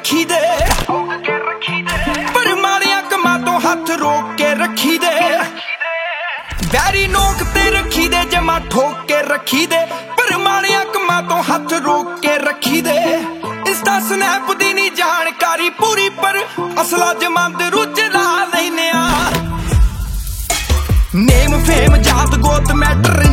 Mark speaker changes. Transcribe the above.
Speaker 1: रखी दे, पर माड़ियां कमां तो हथ रोक के रखी दे। बैरी नोक ते रखी दे, जमा ठोक के रखी दे, पर माड़ियां कमां तो हथ रोक के रखी दे। इंस्टा स्नैप दी नी जानकारी पूरी, पर असला जमंद रुझ ला लैने आ। नेम फेम जात गोत मैटर